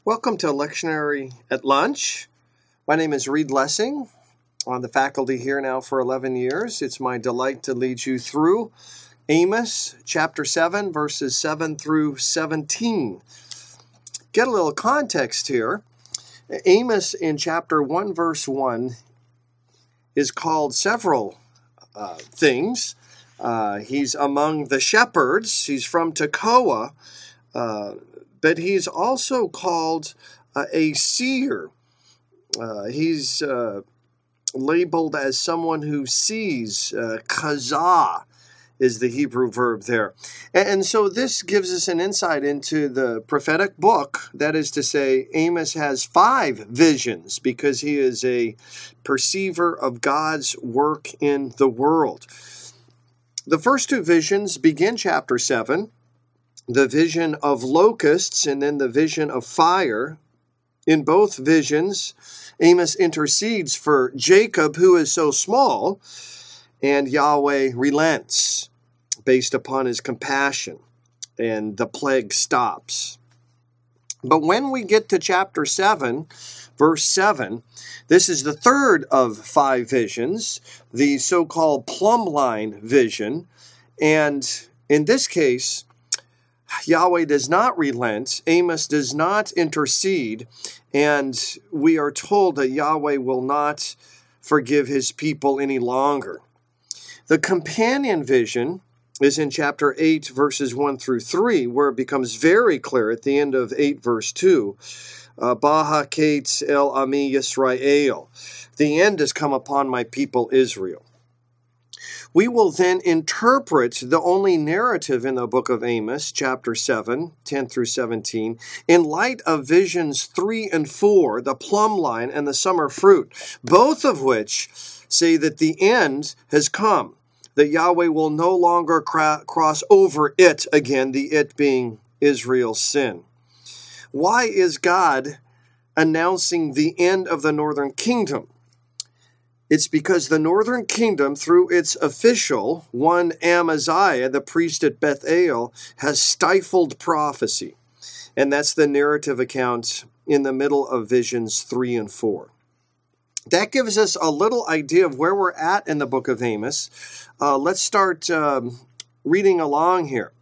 Welcome to Lectionary at Lunch. My name is Reed Lessing. I'm on the faculty here now for 11 years. It's my delight to lead you through Amos chapter 7, verses 7 through 17. Get a little context here. Amos in chapter 1, verse 1 is called several things. He's among the shepherds. He's from Tekoa. But he's also called a seer. He's labeled as someone who sees. Kazah is the Hebrew verb there. And so this gives us an insight into the prophetic book. That is to say, Amos has 5 visions because he is a perceiver of God's work in the world. The first 2 visions begin chapter 7. The vision of locusts and then the vision of fire. In both visions, Amos intercedes for Jacob, who is so small, and Yahweh relents based upon his compassion, and the plague stops. But when we get to chapter 7, verse 7, this is the third of 5 visions, the so-called plumb line vision, and in this case, Yahweh does not relent, Amos does not intercede, and we are told that Yahweh will not forgive his people any longer. The companion vision is in chapter 8, verses 1 through 3, where it becomes very clear at the end of 8, verse 2, Baha Kates El Ami Yisrael. The end has come upon my people Israel. We will then interpret the only narrative in the book of Amos, chapter 7, 10 through 17, in light of visions 3 and 4, the plumb line and the summer fruit, both of which say that the end has come, that Yahweh will no longer cross over it again, the it being Israel's sin. Why is God announcing the end of the northern kingdom? It's because the northern kingdom, through its official, one Amaziah, the priest at Bethel, has stifled prophecy. And that's the narrative account in the middle of visions 3 and 4. That gives us a little idea of where we're at in the book of Amos. Let's start reading along here.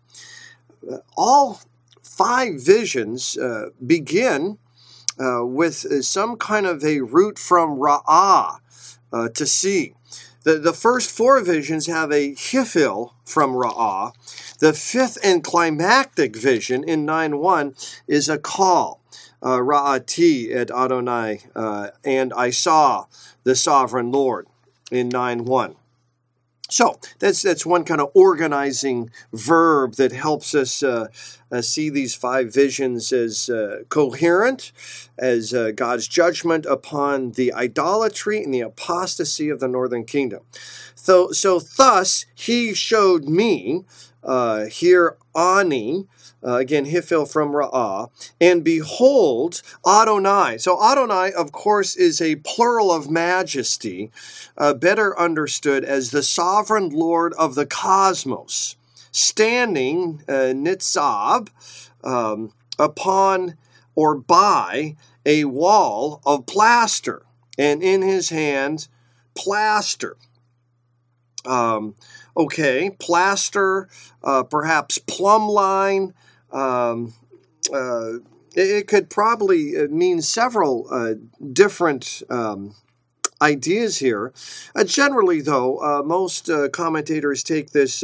All 5 visions begin with some kind of a root from Ra'ah, to see. The first 4 visions have a hifil from Ra'ah. The 5th and climactic vision in 9:1 is a call. Ra'ati et Adonai, and I saw the sovereign Lord in 9:1. So that's one kind of organizing verb that helps us see these 5 visions as coherent, as God's judgment upon the idolatry and the apostasy of the northern kingdom. So thus he showed me, here Ani, again, Hifil from Ra'ah, and behold, Adonai. So Adonai, of course, is a plural of majesty, better understood as the sovereign Lord of the cosmos, standing, Nitzab, upon or by a wall of plaster, and in his hand, plaster. Plaster, perhaps plumb line. It could probably mean several different ideas here. Generally, though, most commentators take this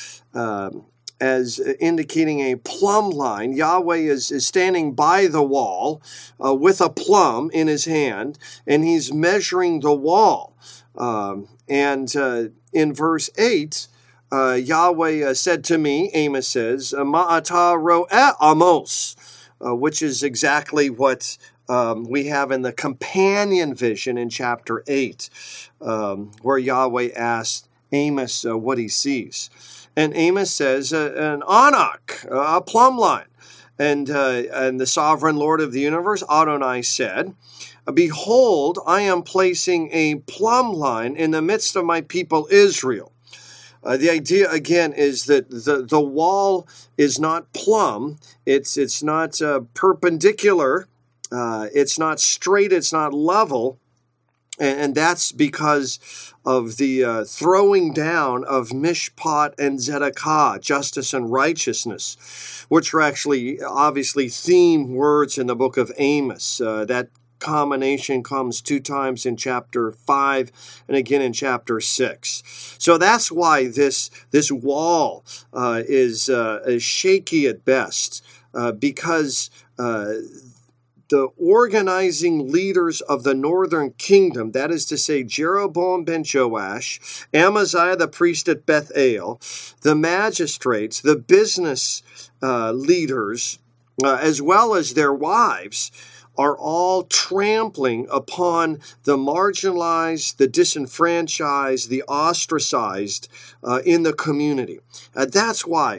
as indicating a plumb line. Yahweh is standing by the wall with a plumb in his hand, and he's measuring the wall. In verse 8, Yahweh said to me, Amos says, Ma'ata ro'eh Amos, which is exactly what we have in the companion vision in chapter 8, where Yahweh asked Amos what he sees. And Amos says, an Anak, a plumb line. And the sovereign Lord of the universe, Adonai, said, Behold, I am placing a plumb line in the midst of my people Israel. The idea, again, is that the wall is not plumb. It's not perpendicular It's not straight, it's not level, and that's because of the throwing down of Mishpat and Zedekiah, justice and righteousness, which are actually obviously theme words in the book of Amos. That combination comes 2 times in chapter 5 and again in chapter 6. So that's why this wall is shaky at best, because the organizing leaders of the northern kingdom, that is to say Jeroboam ben Joash, Amaziah the priest at Bethel, the magistrates, the business leaders, as well as their wives, are all trampling upon the marginalized, the disenfranchised, the ostracized in the community. That's why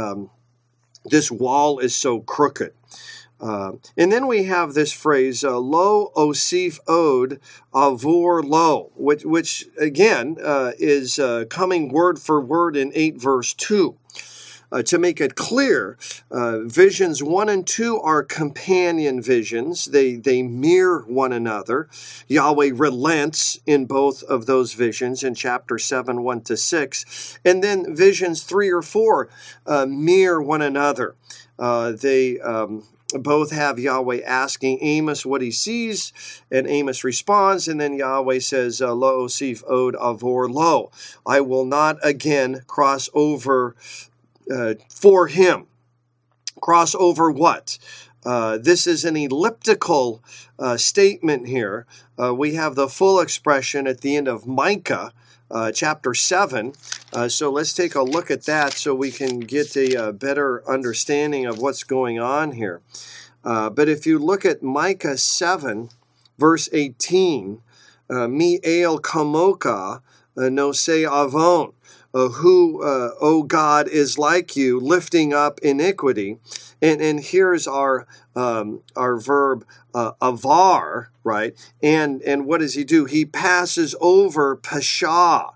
this wall is so crooked. And then we have this phrase, lo osif od avor lo, which again is coming word for word in 8 verse 2. To make it clear, visions 1 and 2 are companion visions. They mirror one another. Yahweh relents in both of those visions in chapter 7, 1 to 6. And then visions 3 or 4 mirror one another. They both have Yahweh asking Amos what he sees, and Amos responds, and then Yahweh says, Lo osif od avor lo. I will not again cross over for him. Cross over what? This is an elliptical statement here. We have the full expression at the end of Micah, chapter 7. So let's take a look at that so we can get a better understanding of what's going on here. But if you look at Micah 7, verse 18, Mi el kamoka no se avon, who, O God, is like you, lifting up iniquity. And here's our verb avar, right? And what does he do? He passes over pasha,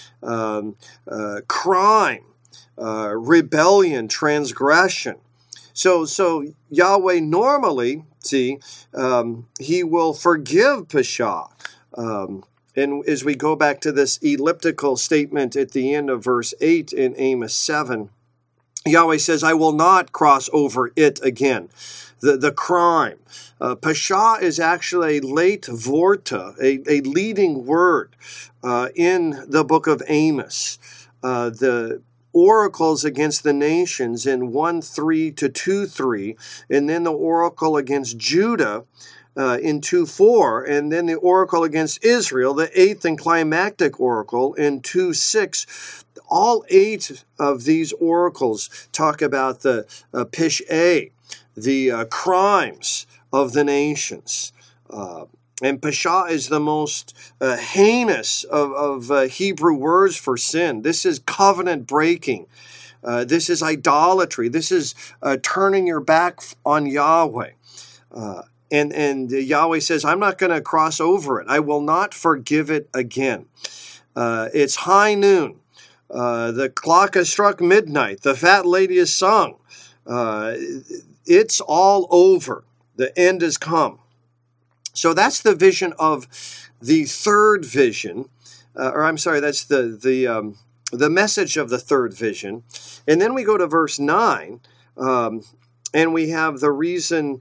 crime, rebellion, transgression. So Yahweh normally, see, he will forgive pasha. And as we go back to this elliptical statement at the end of verse 8 in Amos 7, Yahweh says, I will not cross over it again. The crime. Pasha is actually a late vorta, a leading word in the book of Amos. The oracles against the nations in 1:3 to 2:3, and then the oracle against Judah in 2:4, and then the oracle against Israel, the 8th and climactic oracle in 2:6. All 8 of these oracles talk about the Pish'ah, the crimes of the nations. And Pasha is the most heinous of Hebrew words for sin. This is covenant breaking. This is idolatry. This is turning your back on Yahweh. And Yahweh says, I'm not going to cross over it. I will not forgive it again. It's high noon. The clock has struck midnight. The fat lady has sung. It's all over. The end has come. So that's the vision of the third vision. That's the message of the third vision. And then we go to verse 9, and we have the reason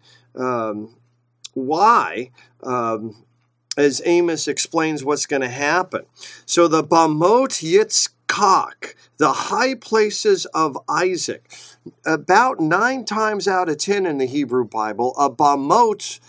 why, as Amos explains what's going to happen. So the Bamot Yitzchak, the high places of Isaac, about 9 times out of 10 in the Hebrew Bible, a Bamot,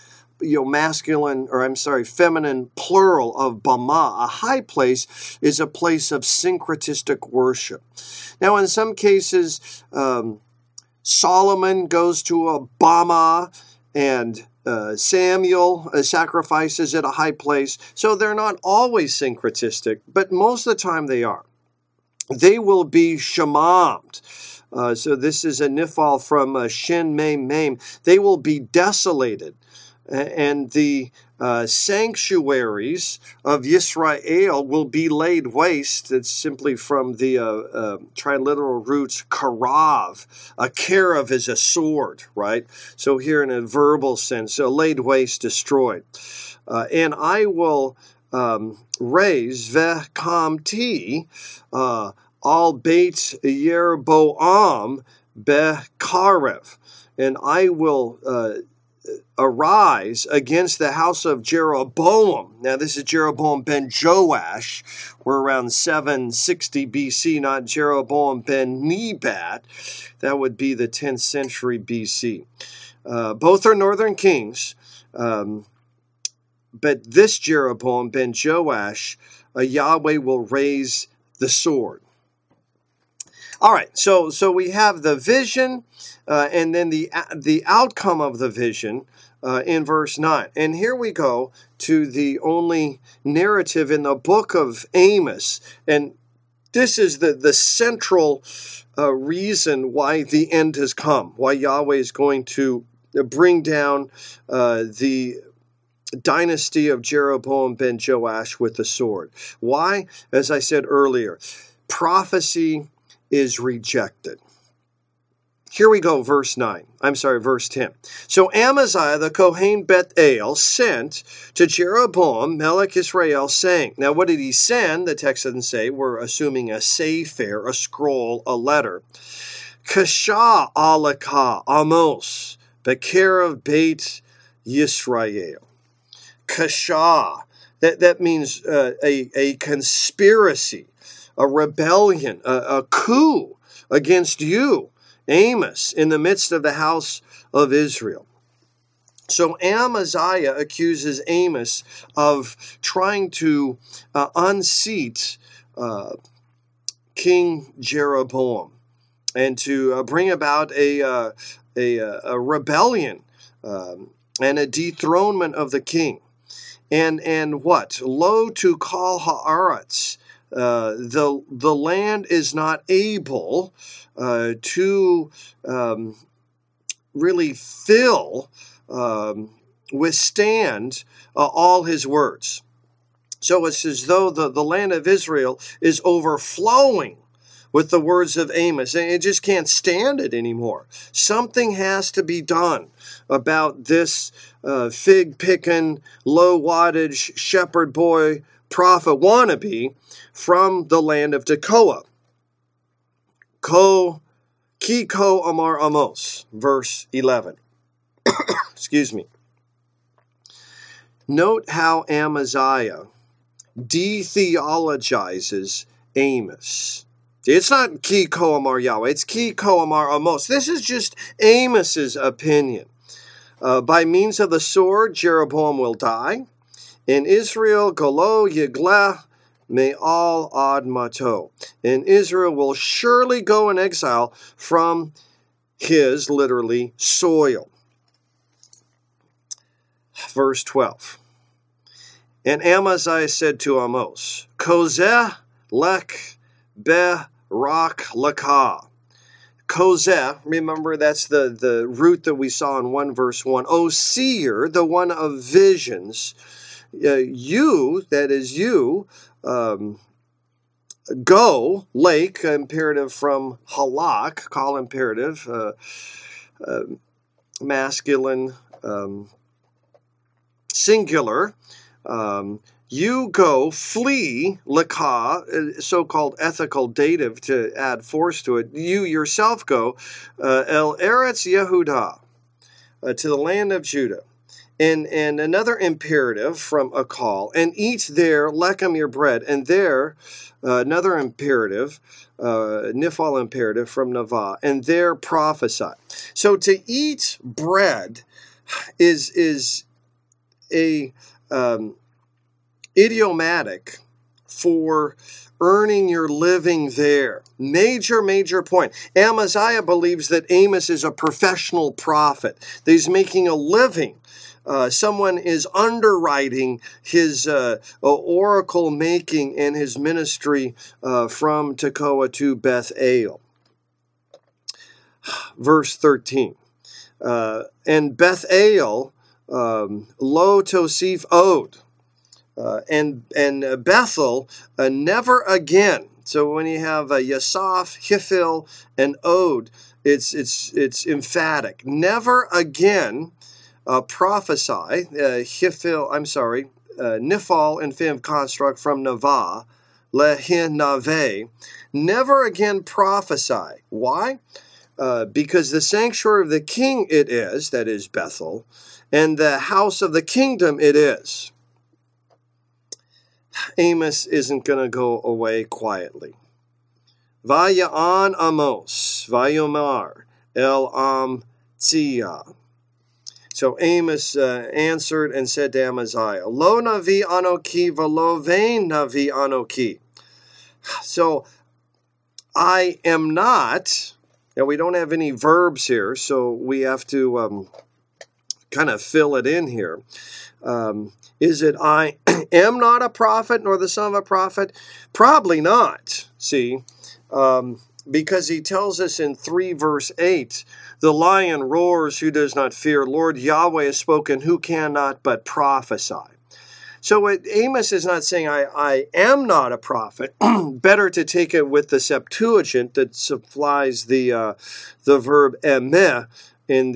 feminine plural of Bama, a high place, is a place of syncretistic worship. Now, in some cases, Solomon goes to a Bama, and Samuel sacrifices at a high place. So they're not always syncretistic, but most of the time they are. They will be shemamed. So this is a nifal from Shin Mem Mem. They will be desolated. and the sanctuaries of Yisrael will be laid waste. It's simply from the triliteral roots karav. A karav is a sword, right? So here in a verbal sense, so laid waste, destroyed. And I will raise ve'kamti al beit Yeroboam bekarev, and I will arise against the house of Jeroboam. Now this is Jeroboam ben Joash. We're around 760 BC, not Jeroboam ben Nebat. That would be the 10th century BC. Both are northern kings, but this Jeroboam ben Joash, Yahweh will raise the sword. All right, so we have the vision and then the outcome of the vision in verse 9. And here we go to the only narrative in the book of Amos. And this is the central reason why the end has come, why Yahweh is going to bring down the dynasty of Jeroboam ben Joash with the sword. Why? As I said earlier, prophecy is rejected. Here we go, verse 10. So Amaziah the Kohen Beth El sent to Jeroboam, Melech Israel, saying, now what did he send? The text doesn't say. We're assuming a sefer, a scroll, a letter. Kasha alaka Amos, Bekerev Beit Yisrael. Kasha, that means a conspiracy, a rebellion, a coup against you, Amos, in the midst of the house of Israel. So Amaziah accuses Amos of trying to unseat King Jeroboam and to bring about a rebellion and a dethronement of the king. And what? Lo to kol haaretz. The land is not able to really withstand all his words. So it's as though the land of Israel is overflowing with the words of Amos, and it just can't stand it anymore. Something has to be done about this fig-picking, low-wattage shepherd boy prophet wannabe from the land of Tekoa. Ki ko amar Amos, verse 11. Excuse me. Note how Amaziah de-theologizes Amos. It's not Ki ko amar Yahweh, it's Ki ko amar Amos. This is just Amos's opinion. By means of the sword, Jeroboam will die. In Israel, golo yigleh me'al admato. And Israel will surely go in exile from his, literally, soil. Verse 12. And Amaziah said to Amos, Kozeh lek be'rak lakah. Kozeh, remember that's the root that we saw in 1 verse 1. O seer, the one of visions, you, that is you, go, lake, imperative from halak, call imperative, masculine, singular. You go, flee, lakah, so-called ethical dative to add force to it. You yourself go, el Eretz Yehudah, to the land of Judah. And another imperative from a call, and eat there, lechem your bread. And there, another imperative, nifal imperative from Navah, and there prophesy. So to eat bread is a idiomatic for earning your living there. Major point. Amaziah believes that Amos is a professional prophet, that he's making a living. Someone is underwriting his oracle making and his ministry from Tekoa to Beth El. Verse 13. And Beth El Lo Tosif Od, and Bethel, never again. So when you have Yasaf, Hifil, and Od, it's emphatic. Never again prophesy. Nifal infinitive construct from Nava, lehin nave. Never again prophesy. Why? Because the sanctuary of the king it is, that is Bethel, and the house of the kingdom it is. Amos isn't going to go away quietly. Vaya'an Amos, Vayomar, El Am Tziyah. So Amos answered and said to Amaziah, Lo navi anoki velo vein navi anoki. So I am not, now we don't have any verbs here, so we have to kind of fill it in here. Is it I am not a prophet nor the son of a prophet? Probably not, see, because he tells us in 3 verse 8, the lion roars who does not fear. Lord Yahweh has spoken, who cannot but prophesy. So Amos is not saying I am not a prophet. Better to take it with the Septuagint that supplies the verb emeh in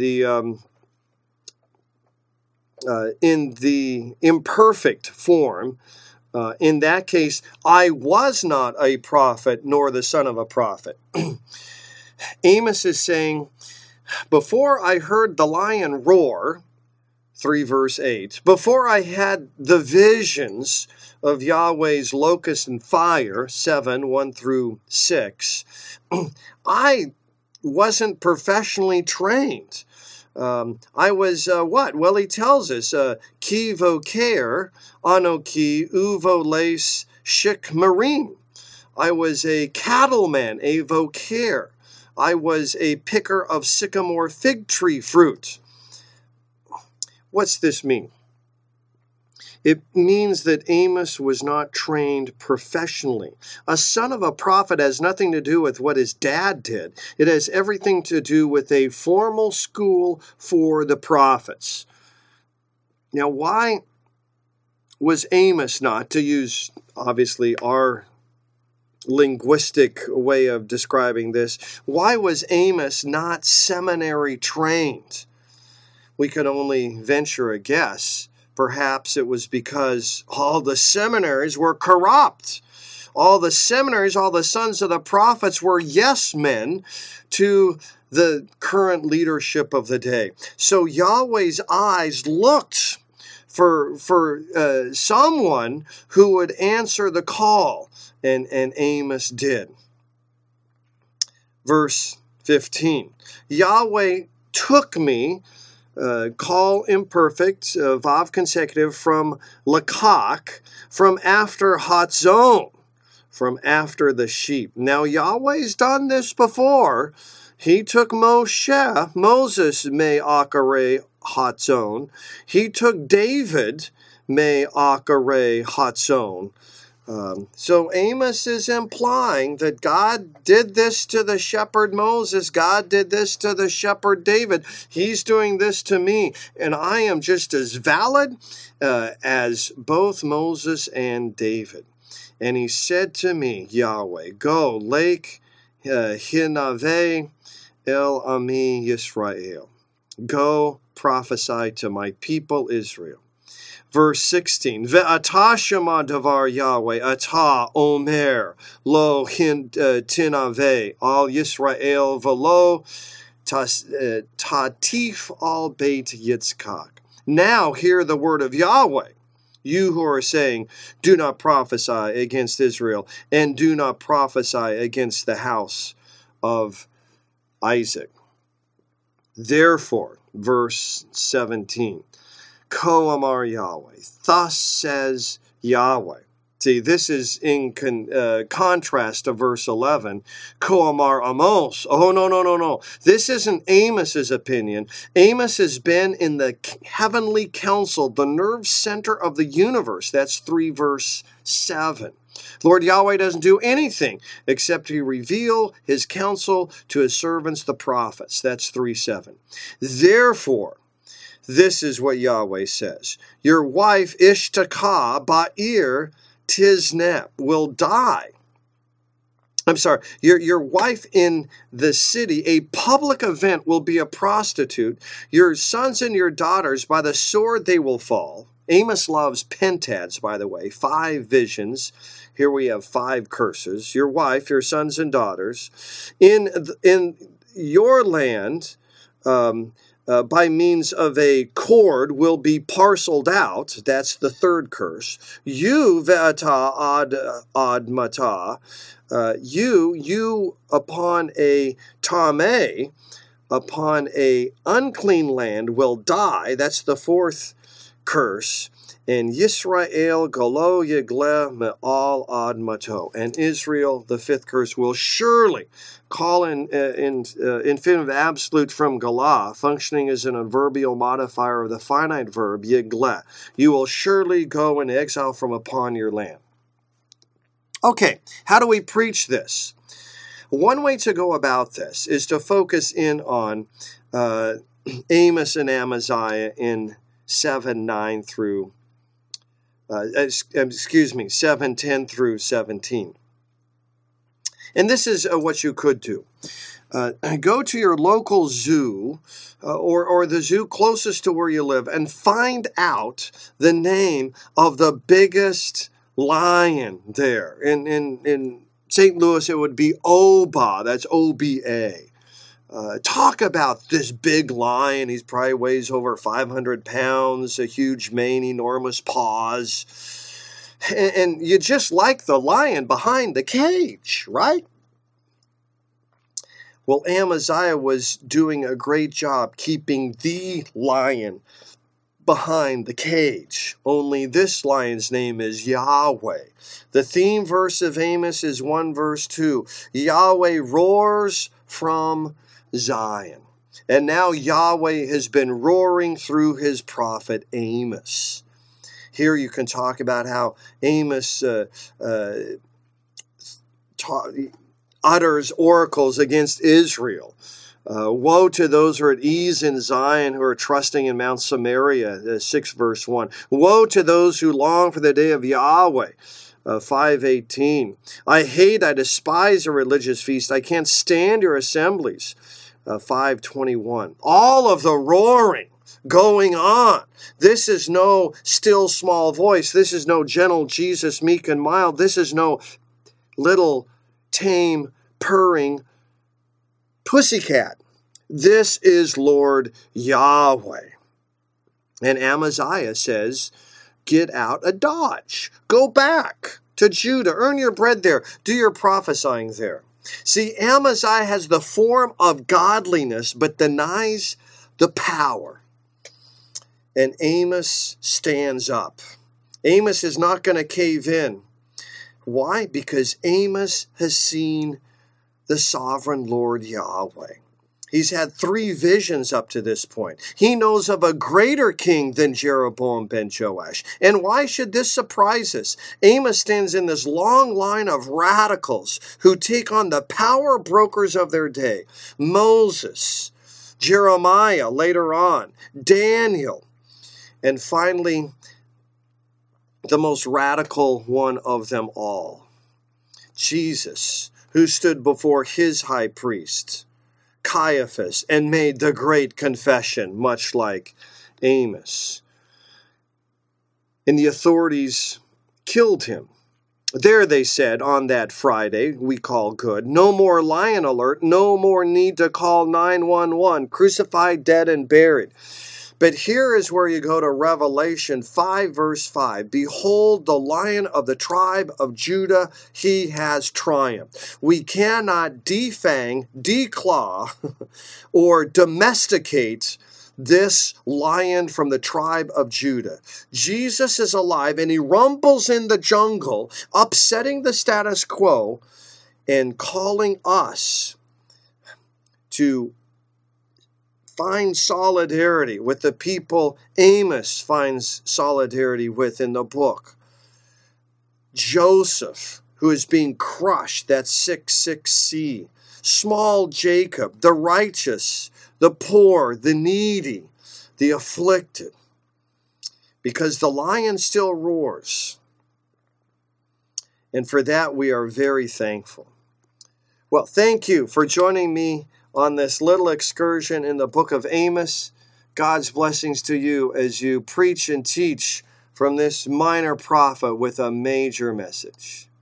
the imperfect form. In that case, I was not a prophet nor the son of a prophet. Amos is saying, before I heard the lion roar, 3 verse 8, before I had the visions of Yahweh's locust and fire, 7, 1 through 6, I wasn't professionally trained. I was what? Well, he tells us, ki voker anoki uvo les shik marim. I was a cattleman, a voker. I was a picker of sycamore fig tree fruit. What's this mean? It means that Amos was not trained professionally. A son of a prophet has nothing to do with what his dad did. It has everything to do with a formal school for the prophets. Now, why was Amos not, to use obviously our linguistic way of describing this, why was Amos not seminary trained? We could only venture a guess. Perhaps it was because all the seminaries were corrupt. All the seminaries, all the sons of the prophets were yes men to the current leadership of the day. So Yahweh's eyes looked for someone who would answer the call, and Amos did. Verse 15, Yahweh took me, call imperfect, vav consecutive, from lakak, from after Hatzon, from after the sheep. Now Yahweh's done this before. He took Moses me akare Hatzon. He took David me akare Hatzon. So Amos is implying that God did this to the shepherd Moses. God did this to the shepherd David. He's doing this to me. And I am just as valid as both Moses and David. And he said to me, Yahweh, go, Lake Hinave El Ami Yisrael. Go prophesy to my people Israel. Verse 16, Ve'ata shema davar Yahweh, ata omer, lo tinave, al Yisrael, velo tatif al beit Yitzchak. Now hear the word of Yahweh, you who are saying, do not prophesy against Israel, and do not prophesy against the house of Isaac. Therefore, verse 17, Ko Amar Yahweh, thus says Yahweh. See, this is in contrast to verse 11. Ko Amar Amos. Oh, no. This isn't Amos's opinion. Amos has been in the heavenly council, the nerve center of the universe. That's 3 verse 7. Lord Yahweh doesn't do anything except to reveal his counsel to his servants, the prophets. That's 3:7. This is what Yahweh says. Your wife Ishtakah Ba'ir Tiznep will die. I'm sorry, your wife in the city, a public event, will be a prostitute. Your sons and your daughters, by the sword they will fall. Amos loves pentads, by the way, 5 visions. Here we have 5 curses. Your wife, your sons and daughters, in your land, by means of a cord will be parceled out. That's the 3rd curse. You ve'ata ad mata. You upon a tameh, upon a unclean land will die. That's the 4th curse. And Yisrael galo yegle me'al ad mato. And Israel, the 5th curse, will surely call in infinitive absolute from galah, functioning as an adverbial modifier of the finite verb yegle. You will surely go in exile from upon your land. Okay, how do we preach this? One way to go about this is to focus in on Amos and Amaziah in 7:10 through 17. And this is what you could do. Go to your local zoo or the zoo closest to where you live and find out the name of the biggest lion there. In St. Louis, it would be Oba. That's O-B-A. Talk about this big lion. He probably weighs over 500 pounds, a huge mane, enormous paws. And you just like the lion behind the cage, right? Well, Amaziah was doing a great job keeping the lion behind the cage. Only this lion's name is Yahweh. The theme verse of Amos is 1 verse 2. Yahweh roars from Zion. And now Yahweh has been roaring through his prophet Amos. Here you can talk about how Amos utters oracles against Israel. Woe to those who are at ease in Zion, who are trusting in Mount Samaria, 6 verse 1. Woe to those who long for the day of Yahweh, 5:18. I despise a religious feast. I can't stand your assemblies, 5:21. All of the roaring going on. This is no still small voice. This is no gentle Jesus, meek and mild. This is no little tame purring pussycat. This is Lord Yahweh. And Amaziah says, get out a dodge. Go back to Judah. Earn your bread there. Do your prophesying there. See, Amaziah has the form of godliness, but denies the power. And Amos stands up. Amos is not going to cave in. Why? Because Amos has seen the sovereign Lord Yahweh. He's had 3 visions up to this point. He knows of a greater king than Jeroboam ben Joash. And why should this surprise us? Amos stands in this long line of radicals who take on the power brokers of their day. Moses, Jeremiah later on, Daniel, and finally, the most radical one of them all, Jesus, who stood before his high priest, Caiaphas, and made the great confession, much like Amos. And the authorities killed him. There, they said, on that Friday, we call good, no more lion alert, no more need to call 911, crucified, dead, and buried. But here is where you go to Revelation 5, verse 5. Behold, the Lion of the tribe of Judah, he has triumphed. We cannot defang, declaw, or domesticate this lion from the tribe of Judah. Jesus is alive, and he rumbles in the jungle, upsetting the status quo and calling us to find solidarity with the people Amos finds solidarity with in the book. Joseph, who is being crushed, that's 6:6c. Small Jacob, the righteous, the poor, the needy, the afflicted, because the lion still roars. And for that, we are very thankful. Well, thank you for joining me on this little excursion in the book of Amos. God's blessings to you as you preach and teach from this minor prophet with a major message.